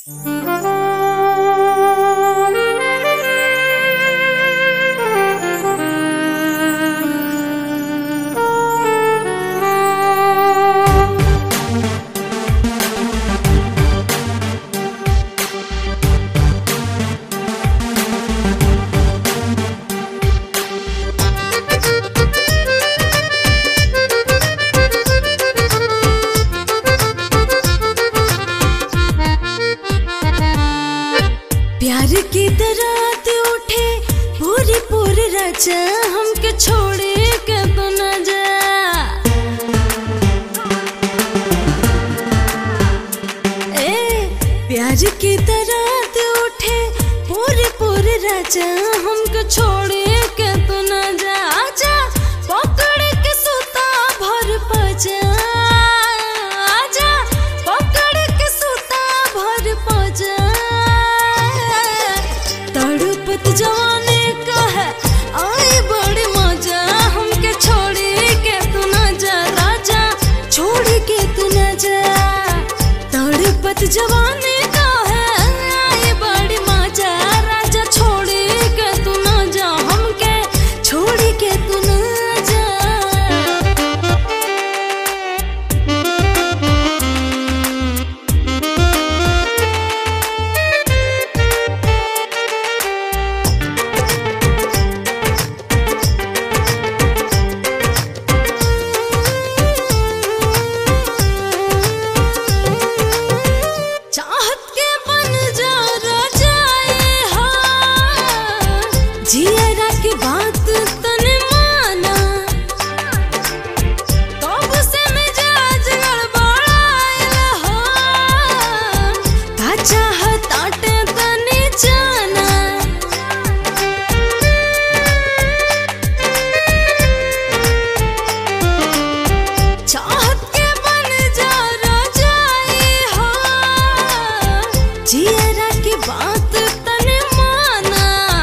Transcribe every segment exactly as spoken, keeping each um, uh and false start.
प्यार की दरात उठे पूरी पूरी राजा हमके छोड़े के तो न जा। ए प्यार की दरात उठे पूरी पूरी राजा हमके छोड़े के तो न जा। आजा पकड़ के सुता भर पजा, आजा पकड़ के सुता भर पजा। तड़पत जवानी का है आई बड़ी मजा, हमके छोड़ी के तू न जा राजा, छोड़ी के तू न जा। तड़पत जवानी का है आई बड़ी मजा, राजा छोड़ी के तू न जा, हमके छोड़ी के तू न जा। जियरा की बात तने माना, तब से मिजाज गड़बड़ाइल हो, का चाहत आटे तने जाना। चाहत के बन जा रजाई हो, जियरा की बात तने माना।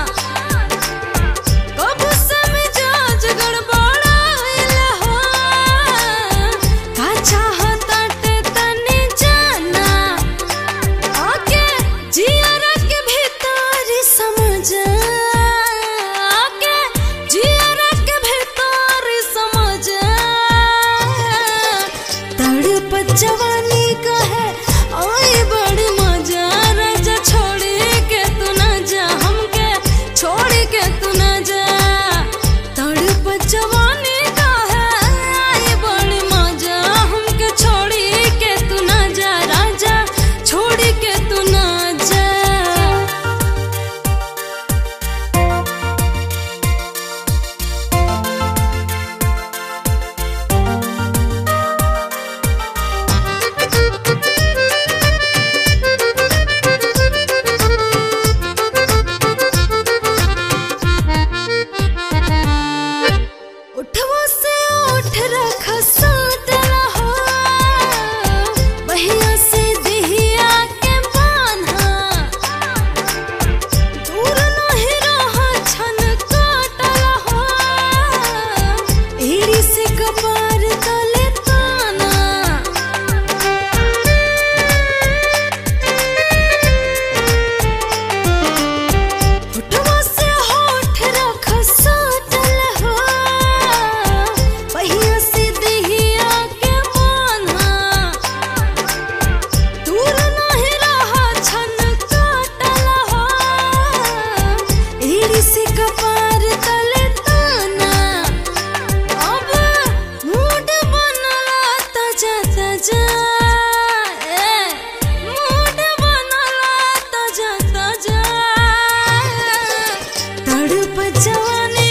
जवानी का है आई बड़ी मजा, राजा छोड़ी के तू न जा, हमके छोड़ी के तू न जा। तड़पत जवानी का है आई बड़ी मजा, हमके छोड़ी के तू न जा, राजा छोड़ी के तू न जा। उठवा से उठ रख साथ रहो, बहिया से दिहिया के बान्हा, दूर नहीं रहा छन काटल हो, एड़ी से कपार तले ताना। उठवा से होठ रख साथ रहो, बहिया से दिहिया के बान्हा, दूर नहीं रहा छन काटल हो, एड़ी से कपार तले ताना। अब मूड बनला ताजा ताजा, ए मूड बनला ताजा ताजा। तड़पत जवानी